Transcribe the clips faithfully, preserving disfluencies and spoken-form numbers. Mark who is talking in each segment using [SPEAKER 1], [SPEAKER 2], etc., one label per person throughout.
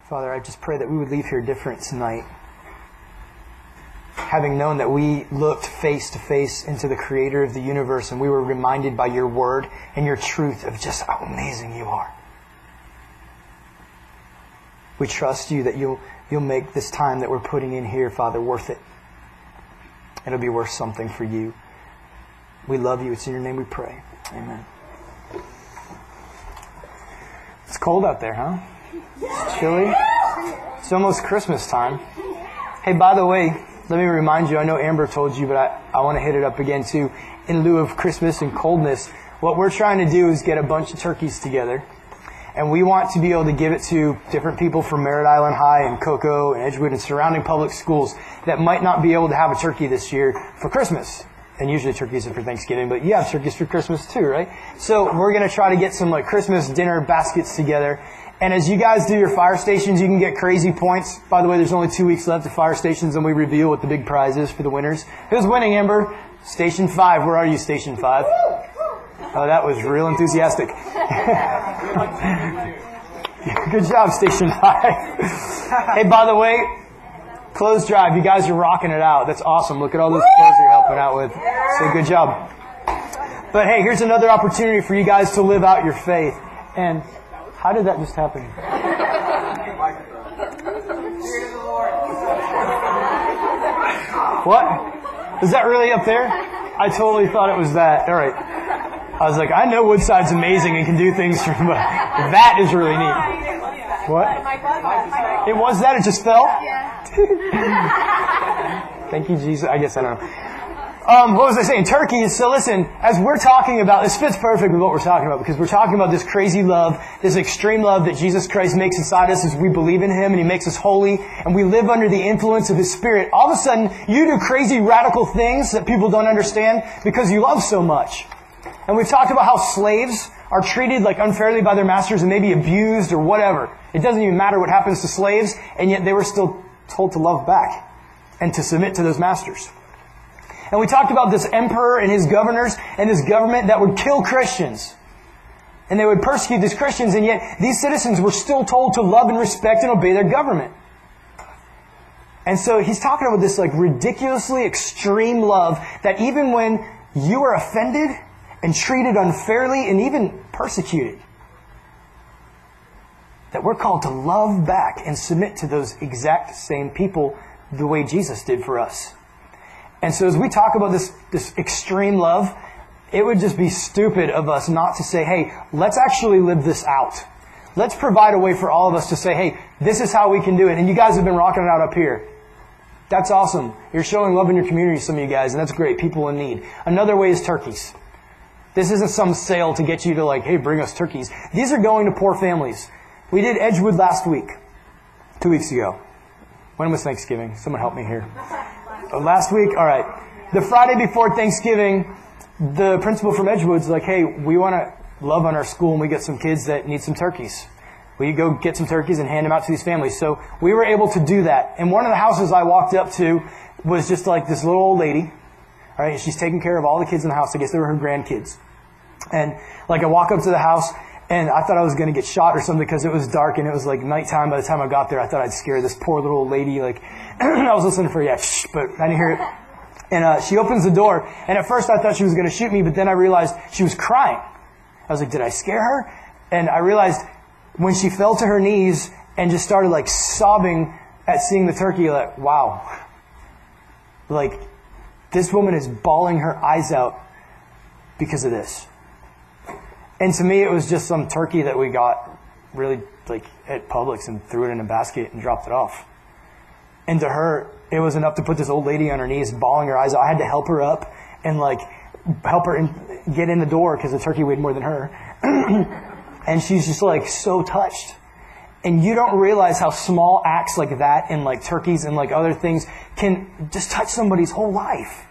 [SPEAKER 1] Father, I just pray that we would leave here different tonight. Having known that we looked face to face into the Creator of the universe and we were reminded by your word and your truth of just how amazing you are. We trust you that you'll, you'll make this time that we're putting in here, Father, worth it. It'll be worth something for you. We love you. It's in your name we pray. Amen. It's cold out there, huh? It's chilly. It's almost Christmas time. Hey, by the way, let me remind you, I know Amber told you, but I, I want to hit it up again too. In lieu of Christmas and coldness, what we're trying to do is get a bunch of turkeys together. And we want to be able to give it to different people from Merritt Island High and Cocoa and Edgewood and surrounding public schools that might not be able to have a turkey this year for Christmas. And usually turkeys are for Thanksgiving, but you have turkeys for Christmas too, right? So we're going to try to get some like Christmas dinner baskets together. And as you guys do your fire stations, you can get crazy points. By the way, there's only two weeks left of fire stations, and we reveal what the big prize is for the winners. Who's winning, Amber? Station five. Where are you, Station five? Oh, that was real enthusiastic. Good job, Station five. Hey, by the way, clothes drive. You guys are rocking it out. That's awesome. Look at all those clothes you're helping out with. So good job. But hey, here's another opportunity for you guys to live out your faith. And how did that just happen? What? Is that really up there? I totally thought it was that. All right. I was like, I know Woodside's amazing and can do things from, but that is really neat. What? It was that? It just fell? Thank you, Jesus. I guess I don't know. Um, what was I saying? Turkeys. So listen, as we're talking about, this fits perfect with what we're talking about because we're talking about this crazy love, this extreme love that Jesus Christ makes inside us as we believe in Him and He makes us holy and we live under the influence of His Spirit. All of a sudden, you do crazy radical things that people don't understand because you love so much. And we've talked about how slaves are treated like unfairly by their masters and maybe abused or whatever. It doesn't even matter what happens to slaves, and yet they were still told to love back and to submit to those masters. And we talked about this emperor and his governors and this government that would kill Christians. And they would persecute these Christians, and yet these citizens were still told to love and respect and obey their government. And so he's talking about this like ridiculously extreme love that even when you are offended and treated unfairly and even persecuted, that we're called to love back and submit to those exact same people the way Jesus did for us. And so as we talk about this, this extreme love, it would just be stupid of us not to say, hey, let's actually live this out. Let's provide a way for all of us to say, hey, this is how we can do it. And you guys have been rocking it out up here. That's awesome. You're showing love in your community, some of you guys, and that's great. People in need. Another way is turkeys. This isn't some sale to get you to like, hey, bring us turkeys. These are going to poor families. We did Edgewood last week. Two weeks ago. When was Thanksgiving? Someone help me here. Oh, last week? All right. The Friday before Thanksgiving, the principal from Edgewood's like, hey, we want to love on our school and we get some kids that need some turkeys. Will you go get some turkeys and hand them out to these families? So we were able to do that. And one of the houses I walked up to was just like this little old lady. All right, she's taking care of all the kids in the house. I guess they were her grandkids. And like I walk up to the house, and I thought I was going to get shot or something because it was dark and it was like nighttime. By the time I got there, I thought I'd scare this poor little old lady. Like I was listening for yeah, shh, but I didn't hear it. And uh, she opens the door, and at first I thought she was going to shoot me, but then I realized she was crying. I was like, did I scare her? And I realized when she fell to her knees and just started like sobbing at seeing the turkey, like, wow, like this woman is bawling her eyes out because of this. And to me, it was just some turkey that we got really like at Publix and threw it in a basket and dropped it off. And to her, it was enough to put this old lady on her knees, bawling her eyes out. I had to help her up and like help her in, get in the door because the turkey weighed more than her. And she's just like so touched. And you don't realize how small acts like that and like turkeys and like other things can just touch somebody's whole life.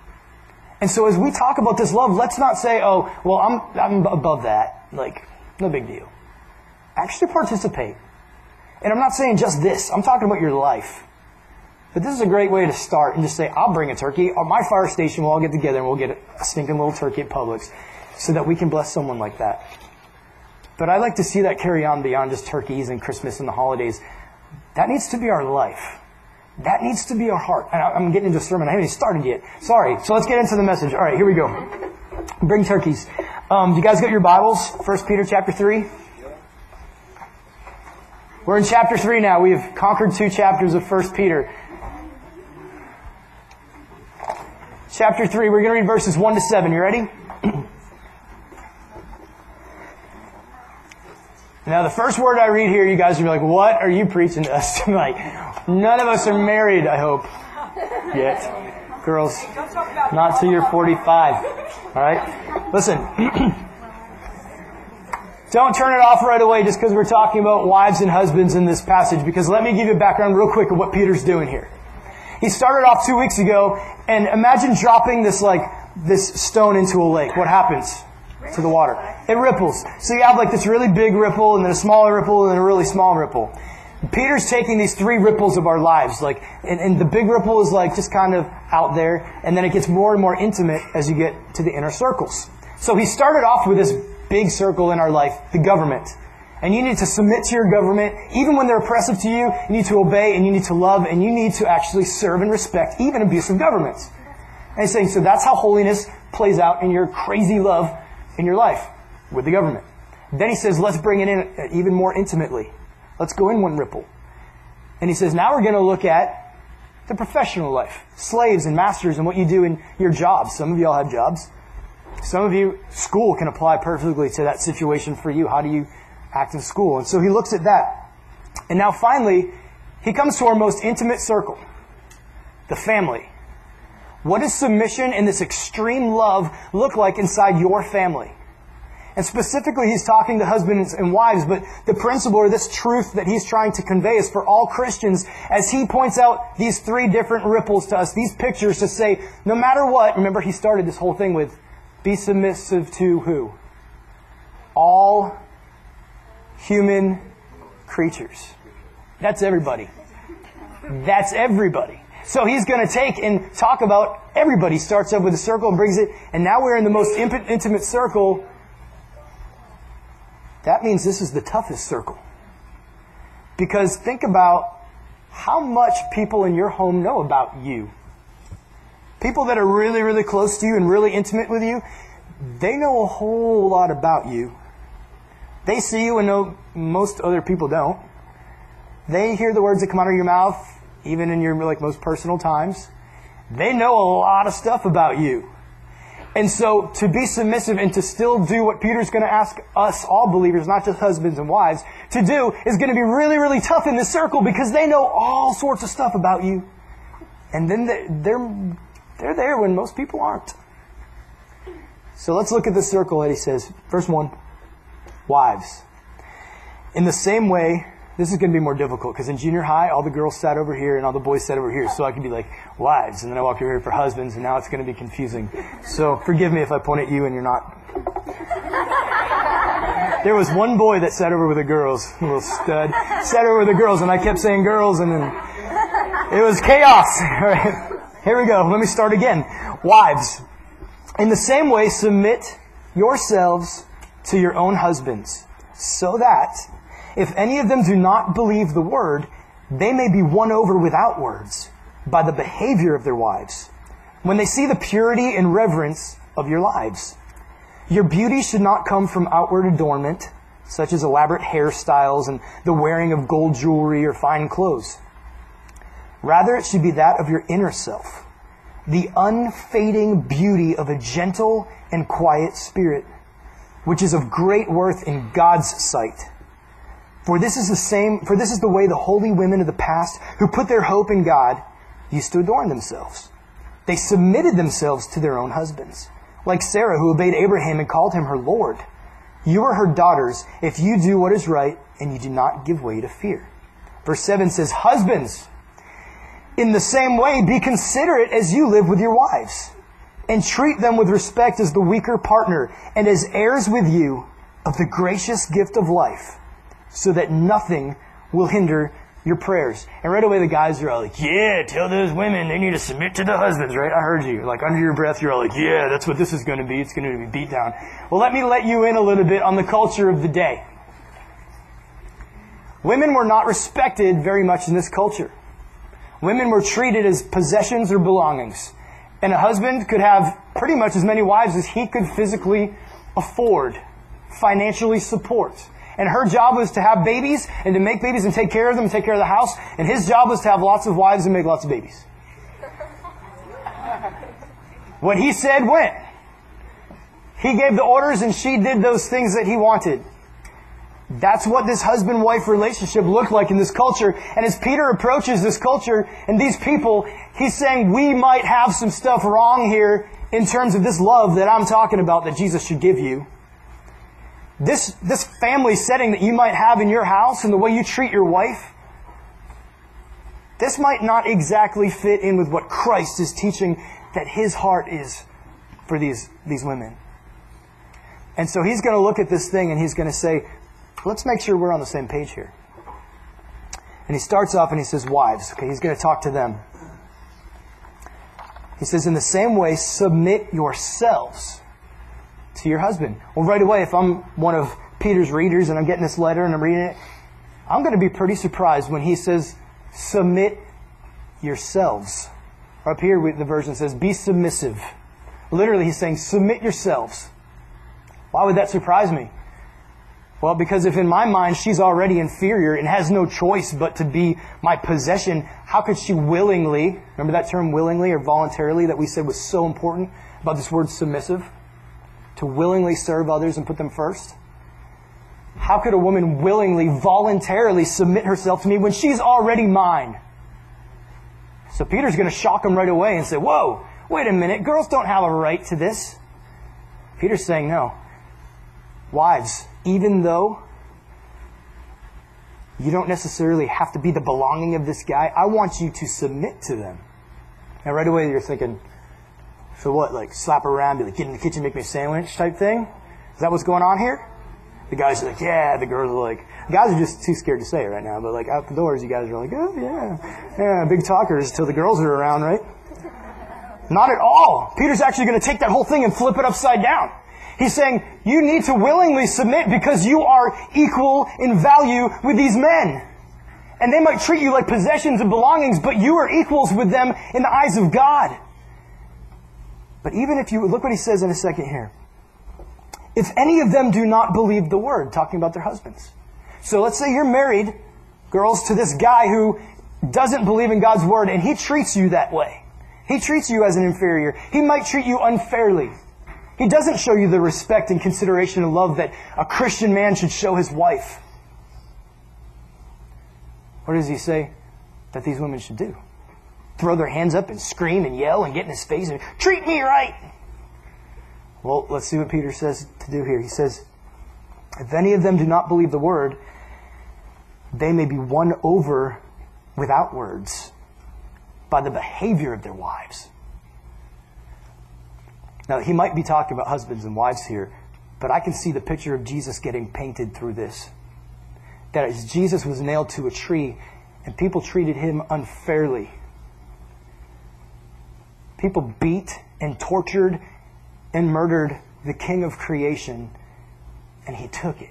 [SPEAKER 1] And so as we talk about this love, let's not say, oh, well, I'm I'm above that. Like, no big deal. Actually participate. And I'm not saying just this. I'm talking about your life. But this is a great way to start and just say, I'll bring a turkey. At my fire station, we'll all get together and we'll get a stinking little turkey at Publix so that we can bless someone like that. But I'd like to see that carry on beyond just turkeys and Christmas and the holidays. That needs to be our life. That needs to be our heart. And I'm getting into a sermon. I haven't even started yet. Sorry. So let's get into the message. All right, here we go. Bring turkeys. Um, you guys got your Bibles? First Peter chapter three. We're in chapter three now. We've conquered two chapters of First Peter. Chapter three, we're going to read verses one to seven. You ready? Now, the first word I read here, you guys will be like, what are you preaching to us tonight? None of us are married, I hope, yet. Girls, not till you're forty-five. All right? Listen. Don't turn it off right away just because we're talking about wives and husbands in this passage, because let me give you a background real quick of what Peter's doing here. He started off two weeks ago, and imagine dropping this, like, this stone into a lake. What happens to the water? It ripples. So you have like this really big ripple, and then a smaller ripple, and then a really small ripple. Peter's taking these three ripples of our lives, like, and, and the big ripple is like just kind of out there, and then it gets more and more intimate as you get to the inner circles. So he started off with this big circle in our life, the government. And you need to submit to your government. Even when they're oppressive to you, you need to obey, and you need to love, and you need to actually serve and respect even abusive governments. And he's saying, so that's how holiness plays out in your crazy love in your life with the government. Then he says, let's bring it in even more intimately. Let's go in one ripple. And he says, now we're going to look at the professional life. Slaves and masters and what you do in your jobs. Some of you all have jobs. Some of you, school can apply perfectly to that situation for you. How do you act in school? And so he looks at that. And now finally, he comes to our most intimate circle, the family. What does submission and this extreme love look like inside your family? And specifically, he's talking to husbands and wives, but the principle or this truth that he's trying to convey is for all Christians, as he points out these three different ripples to us, these pictures to say, no matter what, remember he started this whole thing with, be submissive to who? All human creatures. That's everybody. That's everybody. So he's going to take and talk about everybody. Starts up with a circle and brings it, and now we're in the most intimate circle. That means this is the toughest circle. Because think about how much people in your home know about you. People that are really, really close to you and really intimate with you, they know a whole lot about you. They see you and know most other people don't. They hear the words that come out of your mouth, even in your like most personal times. They know a lot of stuff about you. And so to be submissive and to still do what Peter's going to ask us, all believers, not just husbands and wives, to do is going to be really, really tough in this circle because they know all sorts of stuff about you. And then they're, they're there when most people aren't. So let's look at the circle that he says. Verse one, wives. In the same way, this is going to be more difficult because in junior high, all the girls sat over here and all the boys sat over here. So I could be like, wives. And then I walk over here for husbands, and now it's going to be confusing. So forgive me if I point at you and you're not. There was one boy that sat over with the girls, a little stud, sat over with the girls, and I kept saying girls, and then it was chaos. All right. Here we go. Let me start again. Wives, in the same way, submit yourselves to your own husbands, so that if any of them do not believe the word, they may be won over without words by the behavior of their wives, when they see the purity and reverence of your lives. Your beauty should not come from outward adornment, such as elaborate hairstyles and the wearing of gold jewelry or fine clothes. Rather, it should be that of your inner self, the unfading beauty of a gentle and quiet spirit, which is of great worth in God's sight. For this is the same, for this is the way the holy women of the past, who put their hope in God, used to adorn themselves. They submitted themselves to their own husbands, like Sarah, who obeyed Abraham and called him her Lord. You are her daughters if you do what is right and you do not give way to fear. Verse seven says, husbands, in the same way, be considerate as you live with your wives, and treat them with respect as the weaker partner and as heirs with you of the gracious gift of life, so that nothing will hinder your prayers. And right away the guys are all like, yeah, tell those women they need to submit to the husbands, right? I heard you. Like under your breath, you're all like, yeah, that's what this is going to be. It's going to be beat down. Well, let me let you in a little bit on the culture of the day. Women were not respected very much in this culture. Women were treated as possessions or belongings. And a husband could have pretty much as many wives as he could physically afford, financially support. And her job was to have babies and to make babies and take care of them and take care of the house. And his job was to have lots of wives and make lots of babies. What he said went. He gave the orders and she did those things that he wanted. That's what this husband-wife relationship looked like in this culture. And as Peter approaches this culture and these people, he's saying we might have some stuff wrong here in terms of this love that I'm talking about that Jesus should give you. This, this family setting that you might have in your house and the way you treat your wife, this might not exactly fit in with what Christ is teaching that His heart is for these, these women. And so He's going to look at this thing and He's going to say, let's make sure we're on the same page here. And He starts off and He says, wives. Okay, He's going to talk to them. He says, in the same way, submit yourselves to your husband. Well, right away, if I'm one of Peter's readers and I'm getting this letter and I'm reading it, I'm going to be pretty surprised when he says, submit yourselves. Up here, the version says, be submissive. Literally, he's saying, submit yourselves. Why would that surprise me? Well, because if in my mind she's already inferior and has no choice but to be my possession, how could she willingly, remember that term willingly or voluntarily that we said was so important about this word submissive? To willingly serve others and put them first? How could a woman willingly, voluntarily submit herself to me when she's already mine? So Peter's going to shock him right away and say, whoa, wait a minute, girls don't have a right to this. Peter's saying, no. Wives, even though you don't necessarily have to be the belonging of this guy, I want you to submit to them. Now right away you're thinking, so what, like slap her around, be like, get in the kitchen, make me a sandwich type thing? Is that what's going on here? The guys are like, yeah, the girls are like, the guys are just too scared to say it right now, but like out the doors, you guys are like, oh yeah, yeah, big talkers until the girls are around, right? Not at all. Peter's actually going to take that whole thing and flip it upside down. He's saying, you need to willingly submit because you are equal in value with these men. And they might treat you like possessions and belongings, but you are equals with them in the eyes of God. But even if you, look what he says in a second here. If any of them do not believe the word, talking about their husbands. So let's say you're married, girls, to this guy who doesn't believe in God's word, and he treats you that way. He treats you as an inferior. He might treat you unfairly. He doesn't show you the respect and consideration and love that a Christian man should show his wife. What does he say that these women should do? Throw their hands up and scream and yell and get in his face and treat me right. Well, let's see what Peter says to do here. He says, if any of them do not believe the word, they may be won over without words by the behavior of their wives. Now, he might be talking about husbands and wives here, but I can see the picture of Jesus getting painted through this. That as Jesus was nailed to a tree and people treated him unfairly. People beat and tortured and murdered the King of creation, and he took it.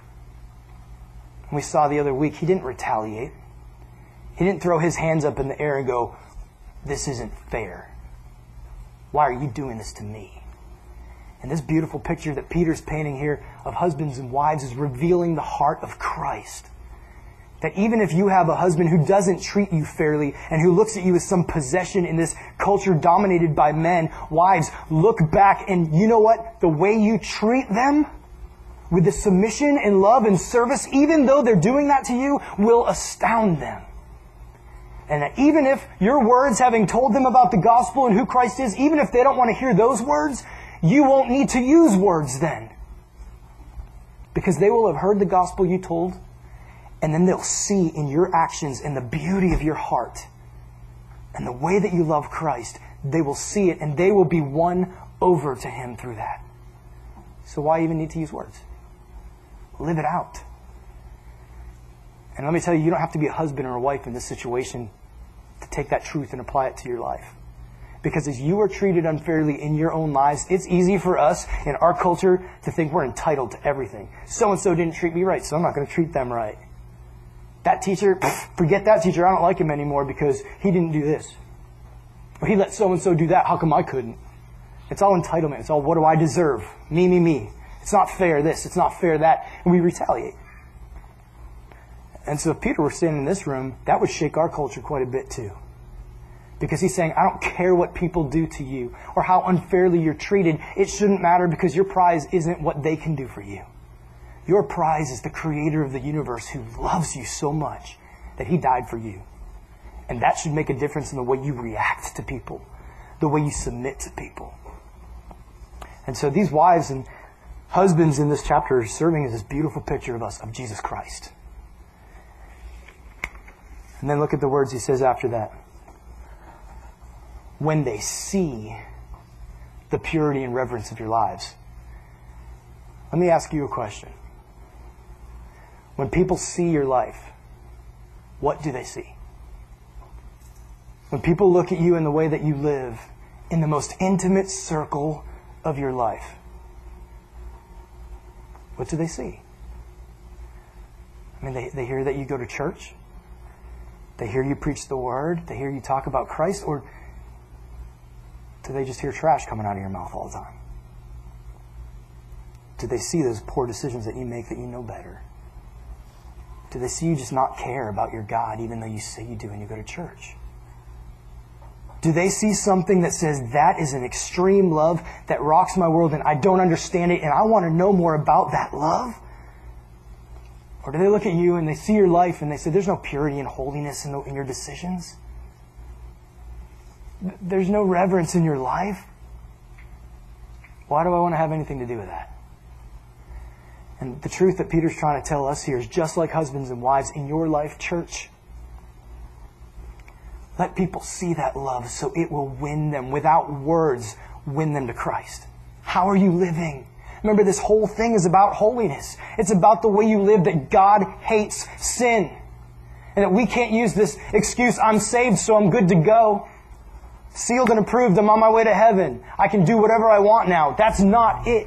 [SPEAKER 1] We saw the other week, he didn't retaliate. He didn't throw his hands up in the air and go, this isn't fair. Why are you doing this to me? And this beautiful picture that Peter's painting here of husbands and wives is revealing the heart of Christ. That even if you have a husband who doesn't treat you fairly and who looks at you as some possession in this culture dominated by men, wives, look back and you know what? The way you treat them with the submission and love and service, even though they're doing that to you, will astound them. And that even if your words, having told them about the gospel and who Christ is, even if they don't want to hear those words, you won't need to use words then. Because they will have heard the gospel you told, and then they'll see in your actions and the beauty of your heart and the way that you love Christ, they will see it and they will be won over to Him through that. So why even need to use words? Live it out. And let me tell you, you don't have to be a husband or a wife in this situation to take that truth and apply it to your life. Because as you are treated unfairly in your own lives, it's easy for us in our culture to think we're entitled to everything. So-and-so didn't treat me right, so I'm not going to treat them right. That teacher, pff, forget that teacher. I don't like him anymore because he didn't do this. Or he let so-and-so do that. How come I couldn't? It's all entitlement. It's all, what do I deserve? Me, me, me. It's not fair this. It's not fair that. And we retaliate. And so if Peter were standing in this room, that would shake our culture quite a bit too. Because he's saying, I don't care what people do to you or how unfairly you're treated. It shouldn't matter because your prize isn't what they can do for you. Your prize is the creator of the universe who loves you so much that he died for you. And that should make a difference in the way you react to people, the way you submit to people. And so these wives and husbands in this chapter are serving as this beautiful picture of us, of Jesus Christ. And then look at the words he says after that. When they see the purity and reverence of your lives. Let me ask you a question. When people see your life, what do they see? When people look at you in the way that you live, in the most intimate circle of your life, what do they see? I mean, they, they hear that you go to church. They hear you preach the word. They hear you talk about Christ. Or do they just hear trash coming out of your mouth all the time? Do they see those poor decisions that you make that you know better? Do they see you just not care about your God even though you say you do when you go to church? Do they see something that says that is an extreme love that rocks my world and I don't understand it and I want to know more about that love? Or do they look at you and they see your life and they say there's no purity and holiness in, the, in your decisions? There's no reverence in your life? Why do I want to have anything to do with that? And the truth that Peter's trying to tell us here is just like husbands and wives in your life, church, let people see that love so it will win them, without words, win them to Christ. How are you living? Remember, this whole thing is about holiness. It's about the way you live, that God hates sin. And that we can't use this excuse, I'm saved so I'm good to go. Sealed and approved, I'm on my way to heaven. I can do whatever I want now. That's not it.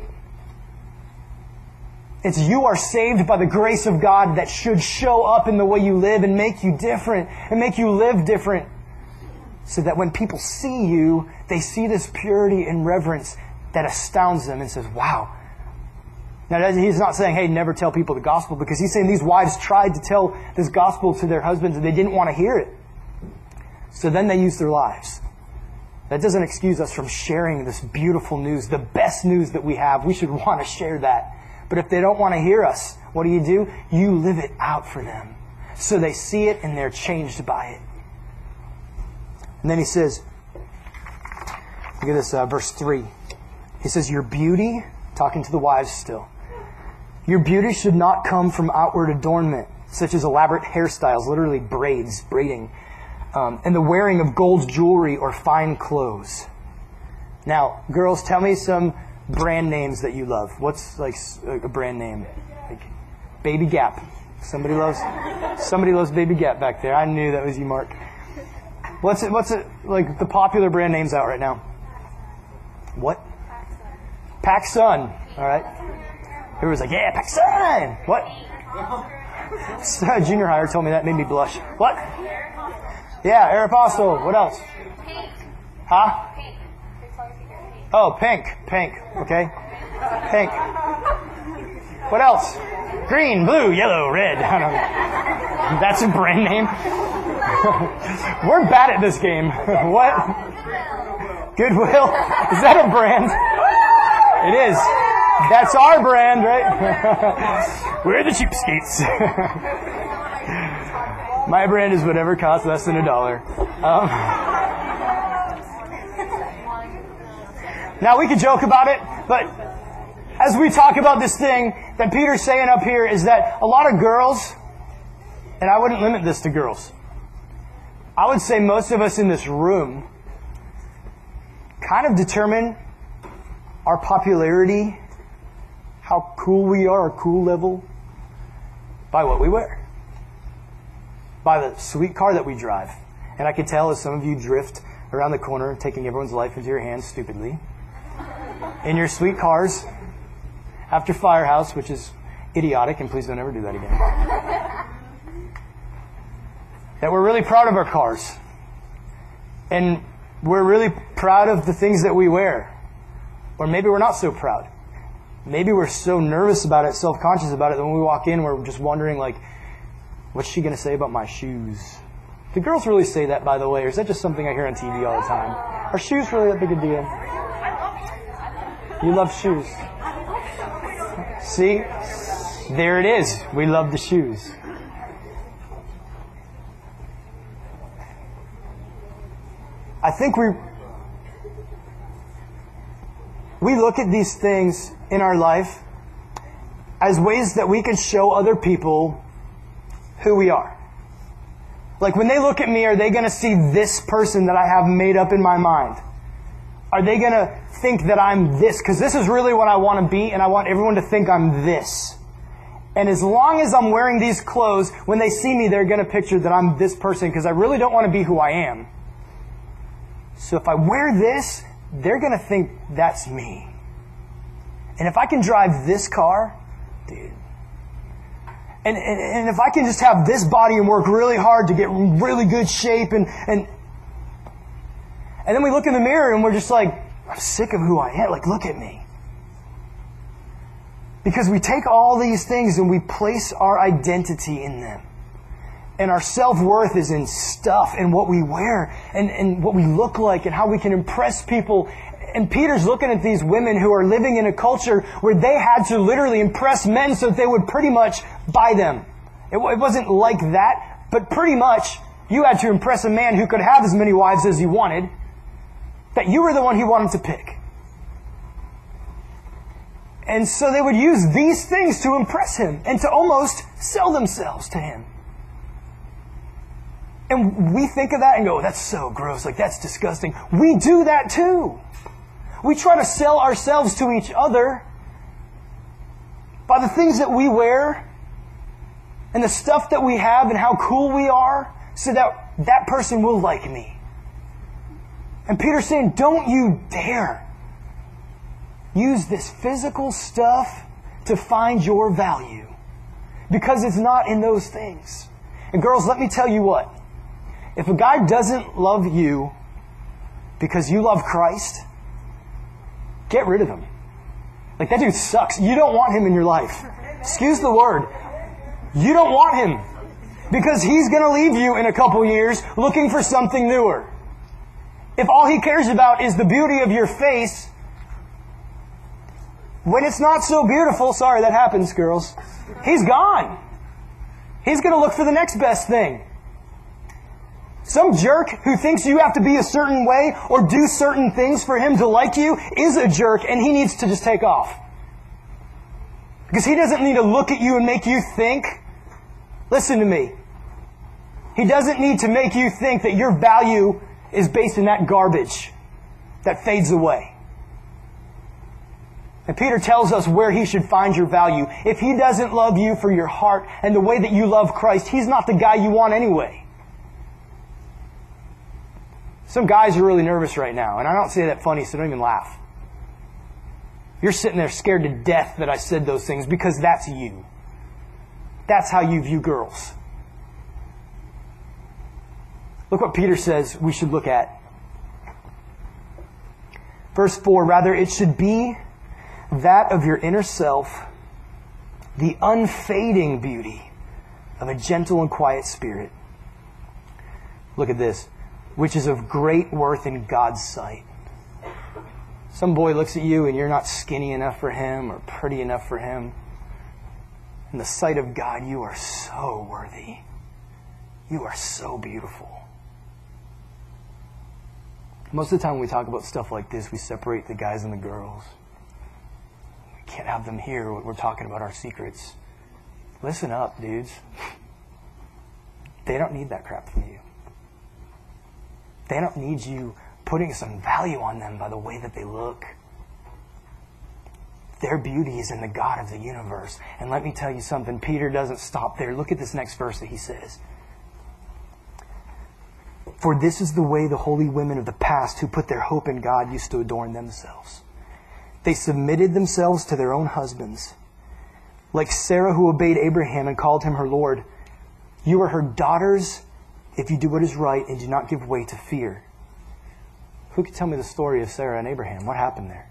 [SPEAKER 1] It's you are saved by the grace of God that should show up in the way you live and make you different and make you live different. So that when people see you, they see this purity and reverence that astounds them and says, wow. Now, he's not saying, hey, never tell people the gospel, because he's saying these wives tried to tell this gospel to their husbands and they didn't want to hear it. So then they used their lives. That doesn't excuse us from sharing this beautiful news, the best news that we have. We should want to share that. But if they don't want to hear us, what do you do? You live it out for them. So they see it and they're changed by it. And then he says, look at this, uh, verse three. He says, your beauty, talking to the wives still, your beauty should not come from outward adornment, such as elaborate hairstyles, literally braids, braiding, um, and the wearing of gold jewelry or fine clothes. Now, girls, tell me some brand names that you love. What's like a brand name? Like Baby Gap. Somebody loves somebody loves Baby Gap back there. I knew that was you, Mark. What's it? What's it like? The popular brand names out right now. What? PacSun. All right. Everyone's like, yeah, PacSun. What? Junior hire told me that, made me blush. What? Yeah, Aeropostale. What else? Huh? Oh, Pink. Pink. Okay. Pink. What else? Green, blue, yellow, red. I don't know. That's a brand name. We're bad at this game. What? Goodwill? Is that a brand? It is. That's our brand, right? We're the cheapskates. My brand is whatever costs less than a dollar. Um, now, we could joke about it, but as we talk about this thing that Peter's saying up here is that a lot of girls, and I wouldn't limit this to girls, I would say most of us in this room kind of determine our popularity, how cool we are, our cool level, by what we wear. By the sweet car that we drive. And I can tell as some of you drift around the corner, taking everyone's life into your hands stupidly, in your sweet cars, after Firehouse, which is idiotic, and please don't ever do that again. That we're really proud of our cars. And we're really proud of the things that we wear. Or maybe we're not so proud. Maybe we're so nervous about it, self-conscious about it, that when we walk in, we're just wondering, like, what's she going to say about my shoes? Do girls really say that, by the way, or is that just something I hear on T V all the time? Are shoes really that big a deal? You love shoes. See? There it is. We love the shoes. I think we we look at these things in our life as ways that we can show other people who we are. Like when they look at me, are they going to see this person that I have made up in my mind? Are they going to think that I'm this? Because this is really what I want to be, and I want everyone to think I'm this. And as long as I'm wearing these clothes, when they see me, they're going to picture that I'm this person, because I really don't want to be who I am. So if I wear this, they're going to think that's me. And if I can drive this car, dude. And, and, and if I can just have this body and work really hard to get really good shape, and, and and then we look in the mirror and we're just like, I'm sick of who I am. Like, look at me. Because we take all these things and we place our identity in them. And our self-worth is in stuff and what we wear and, and what we look like and how we can impress people. And Peter's looking at these women who are living in a culture where they had to literally impress men so that they would pretty much buy them. It, it wasn't like that, but pretty much you had to impress a man who could have as many wives as he wanted, that you were the one he wanted to pick. And so they would use these things to impress him and to almost sell themselves to him. And we think of that and go, that's so gross, like that's disgusting. We do that too. We try to sell ourselves to each other by the things that we wear and the stuff that we have and how cool we are, so that that person will like me. And Peter's saying, don't you dare use this physical stuff to find your value, because it's not in those things. And girls, let me tell you what. If a guy doesn't love you because you love Christ, get rid of him. Like, that dude sucks. You don't want him in your life. Excuse the word. You don't want him. Because he's going to leave you in a couple years looking for something newer. If all he cares about is the beauty of your face, when it's not so beautiful, sorry, that happens, girls, he's gone. He's going to look for the next best thing. Some jerk who thinks you have to be a certain way or do certain things for him to like you is a jerk, and he needs to just take off. Because he doesn't need to look at you and make you think. Listen to me. He doesn't need to make you think that your value is based in that garbage that fades away. And Peter tells us where he should find your value. If he doesn't love you for your heart and the way that you love Christ, he's not the guy you want anyway. Some guys are really nervous right now, and I don't say that funny, so don't even laugh. You're sitting there scared to death that I said those things, because that's you. That's how you view girls. Look what Peter says we should look at. Verse four, rather it should be that of your inner self, the unfading beauty of a gentle and quiet spirit. Look at this. Which is of great worth in God's sight. Some boy looks at you and you're not skinny enough for him or pretty enough for him. In the sight of God, you are so worthy. You are so beautiful. Most of the time when we talk about stuff like this, we separate the guys and the girls. We can't have them hear what we're talking about, our secrets. Listen up, dudes. They don't need that crap from you. They don't need you putting some value on them by the way that they look. Their beauty is in the God of the universe. And let me tell you something, Peter doesn't stop there. Look at this next verse that he says. For this is the way the holy women of the past who put their hope in God used to adorn themselves. They submitted themselves to their own husbands. Like Sarah, who obeyed Abraham and called him her Lord. You are her daughters if you do what is right and do not give way to fear. Who could tell me the story of Sarah and Abraham? What happened there?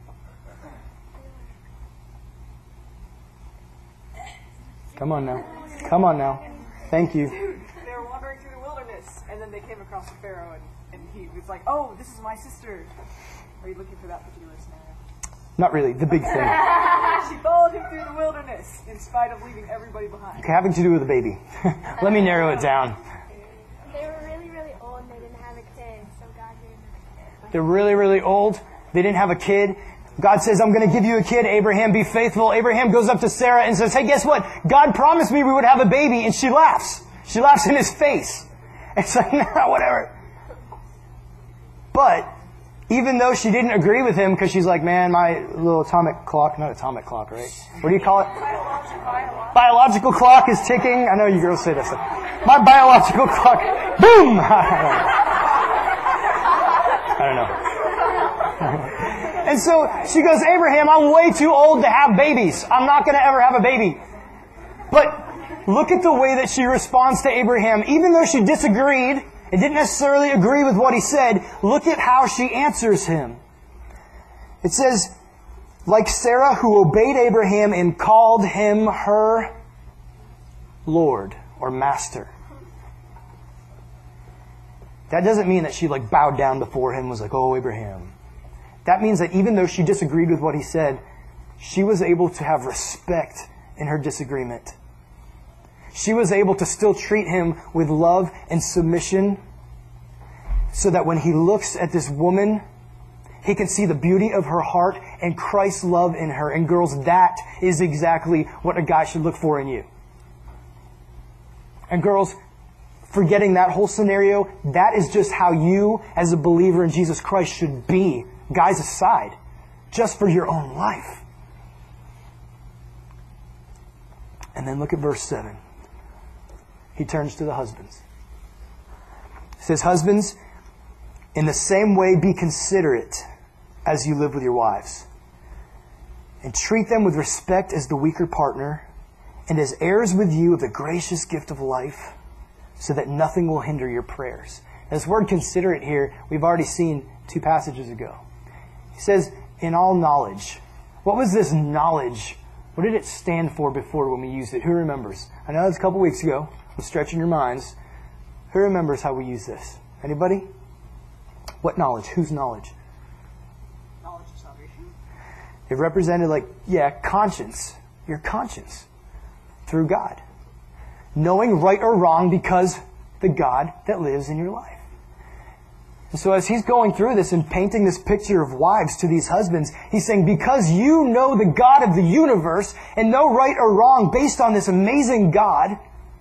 [SPEAKER 1] Come on now. Come on now. Thank you.
[SPEAKER 2] They were wandering through the wilderness, and then they came across the Pharaoh, and, and he was like, oh, this is my sister. Are you looking for that particular scenario?
[SPEAKER 1] Not really. The big thing.
[SPEAKER 2] She followed him through the wilderness, in spite of leaving everybody behind.
[SPEAKER 1] Okay, having to do with a baby. Let me narrow it down.
[SPEAKER 3] They were really, really old and they didn't have a kid, so God gave them a kid.
[SPEAKER 1] They're really, really old. They didn't have a kid. God says, I'm going to give you a kid, Abraham. Be faithful. Abraham goes up to Sarah and says, hey, guess what? God promised me we would have a baby. And she laughs. She laughs in his face. It's like, nah, whatever. But even though she didn't agree with him because she's like, man, my little atomic clock, not atomic clock, right? What do you call it?
[SPEAKER 2] Biological.
[SPEAKER 1] Biological clock is ticking. I know you girls say this. My biological clock. Boom! I don't know. And so she goes, Abraham, I'm way too old to have babies. I'm not going to ever have a baby. But look at the way that she responds to Abraham. Even though she disagreed and didn't necessarily agree with what he said, look at how she answers him. It says, like Sarah who obeyed Abraham and called him her Lord or Master. That doesn't mean that she like bowed down before him and was like, oh, Abraham. That means that even though she disagreed with what he said, she was able to have respect in her disagreement. She was able to still treat him with love and submission so that when he looks at this woman, he can see the beauty of her heart and Christ's love in her. And girls, that is exactly what a guy should look for in you. And girls, forgetting that whole scenario, that is just how you, as a believer in Jesus Christ, should be. Guys aside, just for your own life. And then look at verse seven. He turns to the husbands. He says, husbands, in the same way be considerate as you live with your wives. And treat them with respect as the weaker partner, and as heirs with you of the gracious gift of life, so that nothing will hinder your prayers. Now, this word considerate here, we've already seen two passages ago. He says, in all knowledge. What was this knowledge? What did it stand for before when we used it? Who remembers? I know it was a couple weeks ago. I'm stretching your minds. Who remembers how we use this? Anybody? What knowledge? Whose knowledge?
[SPEAKER 2] Knowledge of salvation.
[SPEAKER 1] It represented like, yeah, conscience. Your conscience. Through God. Knowing right or wrong because the God that lives in your life. And so as he's going through this and painting this picture of wives to these husbands, he's saying, because you know the God of the universe and know right or wrong based on this amazing God,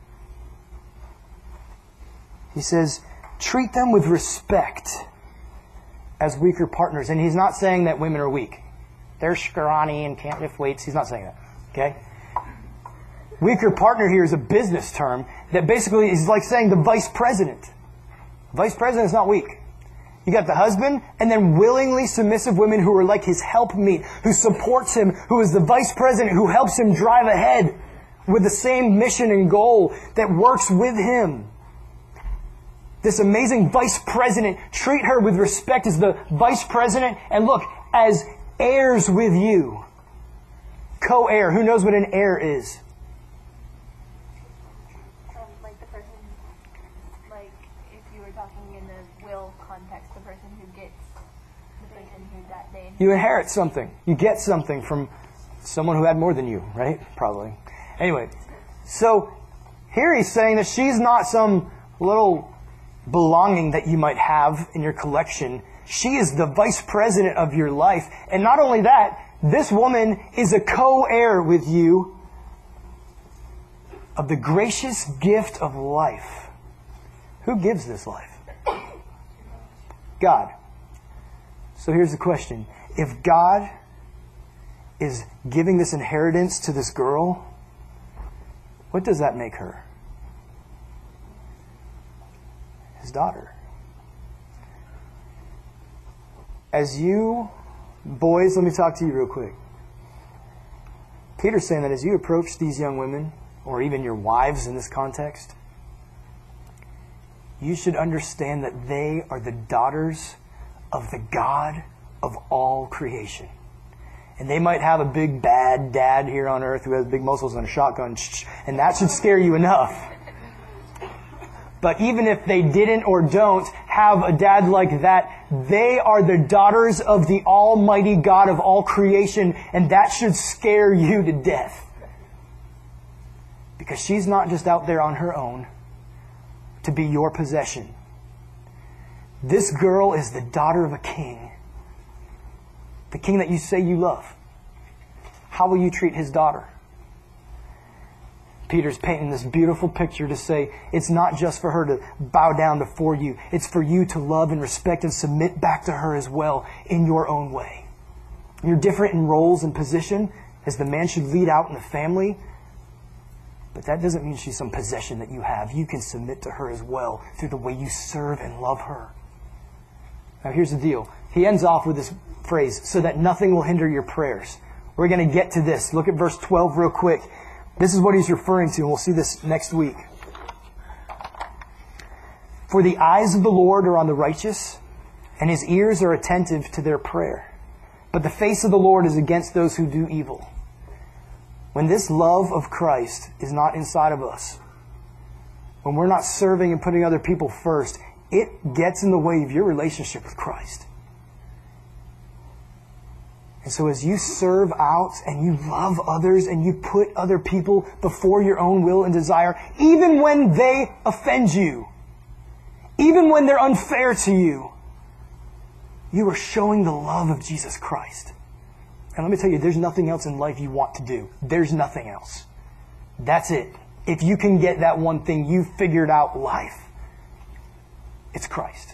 [SPEAKER 1] he says, treat them with respect as weaker partners. And he's not saying that women are weak. They're scrawny and can't lift weights. He's not saying that. Okay? Weaker partner here is a business term that basically is like saying the vice president. Vice president is not weak. You got the husband, and then willingly submissive women who are like his helpmeet, who supports him, who is the vice president, who helps him drive ahead with the same mission and goal, that works with him. This amazing vice president, treat her with respect as the vice president, and look, as heirs with you. Co-heir. Who knows what an heir is?
[SPEAKER 3] Um, like the person, like if you were talking in the will context, the person who gets the person who that day.
[SPEAKER 1] You inherit something. You get something from someone who had more than you, right? Probably. Anyway, so here he's saying that she's not some little belonging that you might have in your collection. She is the vice president of your life. And not only that, this woman is a co-heir with you of the gracious gift of life. Who gives this life? God. So here's the question. If God is giving this inheritance to this girl, what does that make her? His daughter. As you, boys, let me talk to you real quick. Peter's saying that as you approach these young women, or even your wives in this context, you should understand that they are the daughters of the God of all creation. And they might have a big bad dad here on earth who has big muscles and a shotgun, and that should scare you enough. But even if they didn't or don't have a dad like that, they are the daughters of the Almighty God of all creation, and that should scare you to death. Because she's not just out there on her own to be your possession. This girl is the daughter of a king. The king that you say you love. How will you treat his daughter? Peter's painting this beautiful picture to say it's not just for her to bow down before you. It's for you to love and respect and submit back to her as well in your own way. You're different in roles and position, as the man should lead out in the family. But that doesn't mean she's some possession that you have. You can submit to her as well through the way you serve and love her. Now here's the deal. He ends off with this phrase, so that nothing will hinder your prayers. We're going to get to this. Look at verse twelve real quick. This is what he's referring to, and we'll see this next week. For the eyes of the Lord are on the righteous, and his ears are attentive to their prayer. But the face of the Lord is against those who do evil. When this love of Christ is not inside of us, when we're not serving and putting other people first, it gets in the way of your relationship with Christ. And so as you serve out and you love others and you put other people before your own will and desire, even when they offend you, even when they're unfair to you, you are showing the love of Jesus Christ. And let me tell you, there's nothing else in life you want to do. There's nothing else. That's it. If you can get that one thing, you've figured out life. It's Christ.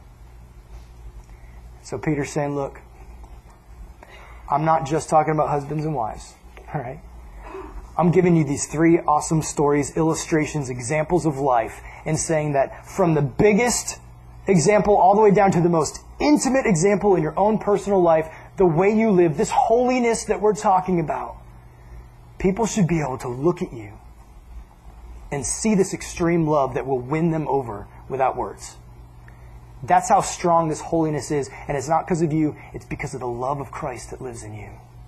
[SPEAKER 1] So Peter's saying, look, I'm not just talking about husbands and wives. All right? I'm giving you these three awesome stories, illustrations, examples of life, and saying that from the biggest example all the way down to the most intimate example in your own personal life, the way you live, this holiness that we're talking about, people should be able to look at you and see this extreme love that will win them over without words. That's how strong this holiness is. And it's not because of you. It's because of the love of Christ that lives in you.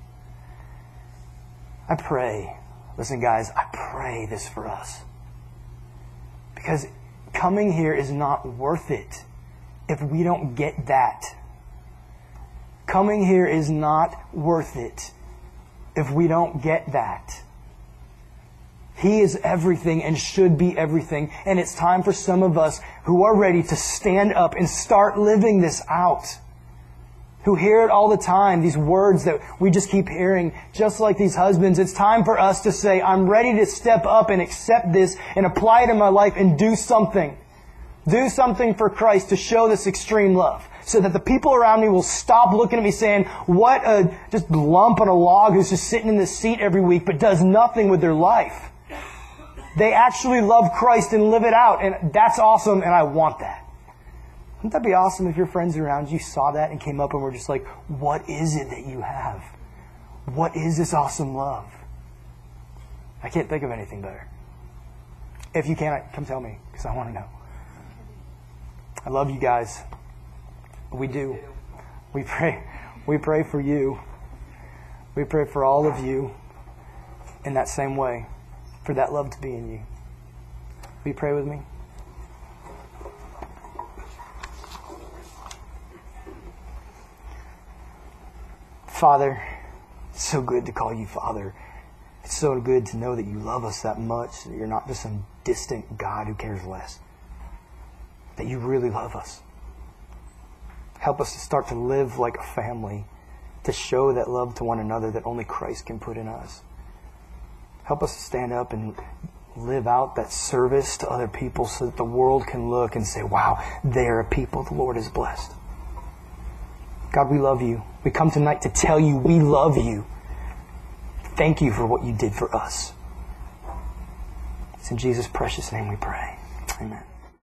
[SPEAKER 1] I pray, listen guys, I pray this for us. Because coming here is not worth it if we don't get that. Coming here is not worth it if we don't get that. He is everything and should be everything. And it's time for some of us who are ready to stand up and start living this out. Who hear it all the time, these words that we just keep hearing, just like these husbands. It's time for us to say, I'm ready to step up and accept this and apply it in my life and do something. Do something for Christ to show this extreme love. So that the people around me will stop looking at me saying, what a just lump on a log who's just sitting in this seat every week but does nothing with their life. They actually love Christ and live it out. And that's awesome, and I want that. Wouldn't that be awesome if your friends around you saw that and came up and were just like, what is it that you have? What is this awesome love? I can't think of anything better. If you can't, come tell me, because I want to know. I love you guys. We do. We pray. We pray for you. We pray for all of you in that same way. For that love to be in you. Will you pray with me? Father, it's so good to call you Father. It's so good to know that you love us that much, that you're not just some distant God who cares less. That you really love us. Help us to start to live like a family, to show that love to one another that only Christ can put in us. Help us to stand up and live out that service to other people so that the world can look and say, wow, they are a people the Lord has blessed. God, we love you. We come tonight to tell you we love you. Thank you for what you did for us. It's in Jesus' precious name we pray. Amen.